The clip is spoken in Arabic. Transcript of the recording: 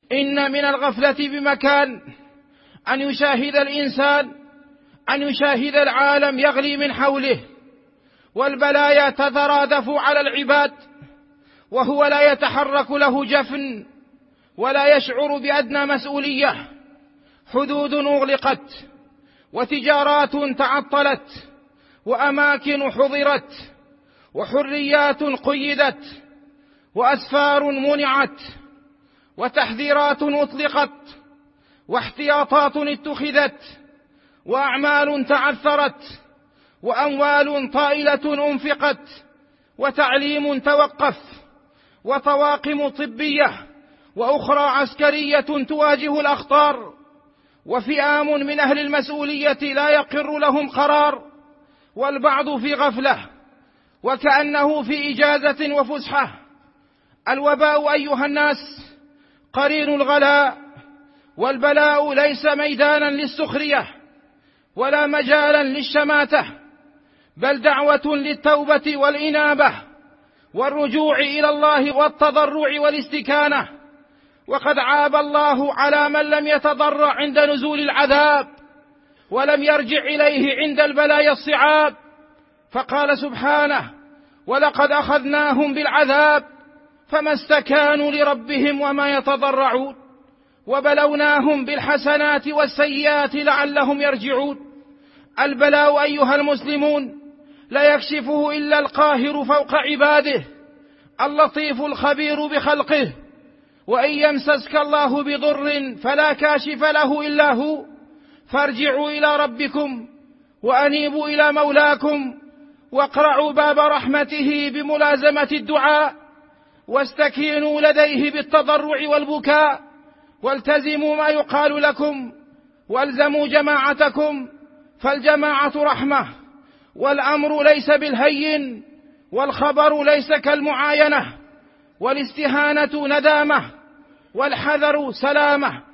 إن من الغفلة بمكان أن يشاهد الإنسان، أن يشاهد العالم يغلي من حوله، والبلايا تترادف على العباد، وهو لا يتحرك له جفن ولا يشعر بأدنى مسؤولية. حدود أغلقت، وتجارات تعطلت، وأماكن حظرت، وحريات قيدت، وأسفار منعت، وتحذيرات أطلقت، واحتياطات اتخذت، وأعمال تعثرت، وأموال طائلة أنفقت، وتعليم توقف، وطواقم طبية وأخرى عسكرية تواجه الأخطار، وفئام من أهل المسؤولية لا يقر لهم قرار، والبعض في غفلة وكأنه في إجازة وفسحة. الوباء أيها الناس قرين الغلاء، والبلاء ليس ميدانا للسخرية ولا مجالا للشماتة، بل دعوة للتوبة والإنابة والرجوع إلى الله والتضرع والاستكانة. وقد عاب الله على من لم يتضرع عند نزول العذاب، ولم يرجع إليه عند البلايا الصعاب، فقال سبحانه: ولقد أخذناهم بالعذاب فما استكانوا لربهم وما يتضرعون، وبلوناهم بالحسنات والسيئات لعلهم يرجعون. البلاء أيها المسلمون لا يكشفه إلا القاهر فوق عباده، اللطيف الخبير بخلقه. وإن يمسسك الله بضر فلا كاشف له إلا هو، فارجعوا إلى ربكم وأنيبوا إلى مولاكم، واقرعوا باب رحمته بملازمة الدعاء، واستكينوا لديه بالتضرع والبكاء، والتزموا ما يقال لكم، والزموا جماعتكم، فالجماعة رحمة، والأمر ليس بالهين، والخبر ليس كالمعاينة، والاستهانة ندامة، والحذر سلامة.